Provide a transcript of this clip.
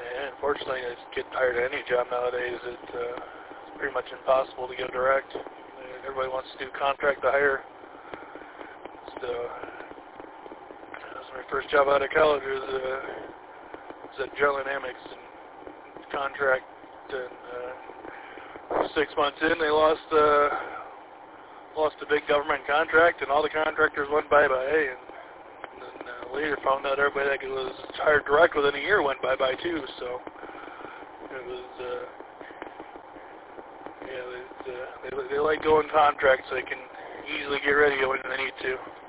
And unfortunately, I just get hired at any job nowadays. It's pretty much impossible to get direct. Everybody wants to do contract to hire. So that was my first job out of college. Was at General Dynamics and contract. And 6 months in, they lost a big government contract, and all the contractors went bye-bye. And then later found out everybody that was hired direct within a year went bye-bye too. So it was, they like going contract so they can easily get ready when they need to.